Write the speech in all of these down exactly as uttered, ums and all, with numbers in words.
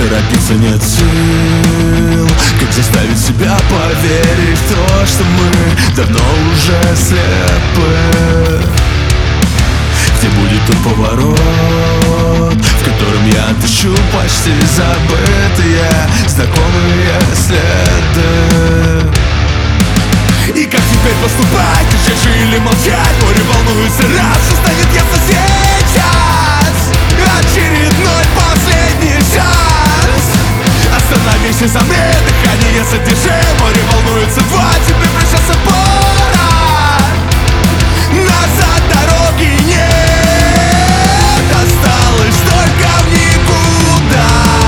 торопиться нет сил. Как заставить себя поверить в то, что мы давно уже слепы? Где будет тот поворот, в котором я отыщу почти забытые знакомые следы? И как теперь поступать? Кричать же или молчать? Море волнуется, раз что станет ясно сейчас. Очередной последний шанс. Остановись и замри, дыхание задержи. Море волнуется, два, тебе прощаться пора. Назад дороги нет, осталось только в никуда.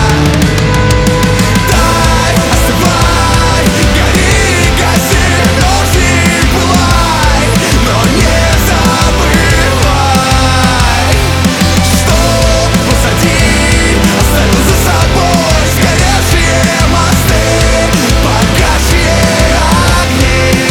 Дай, остывай, гори, гаси, мерзни, пылай, но не забывай, что позади оставил за собой сгоревшие мосты, погасшие огни.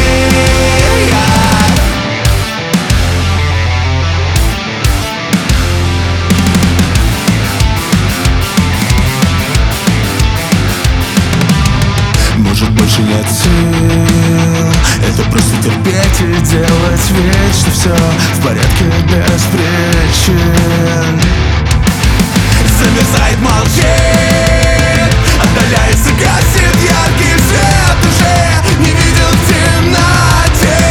Может, больше нет сил, это просто терпеть и делать вид, что все в порядке без причин. Замерзает, молчит, отдаляется, гасит яркий свет, уже не видел в темноте.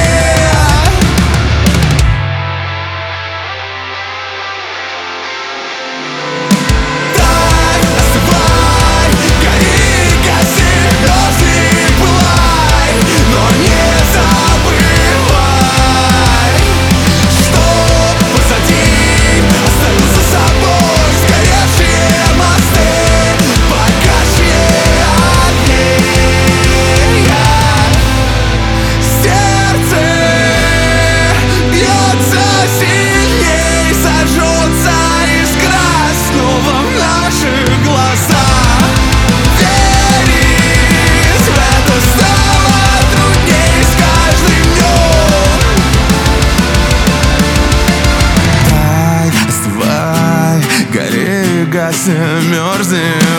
Дай, остывай, гори, гаси, мерзни, пылай, но не забывай, что позади оставил за собой сгоревшие мосты, погасшие огни. Сердце бьется сильней, сожжется искра снова в наших глазах. Верить в это стало трудней с каждым днем. Дай, остывай, гори, гасни, мерзни,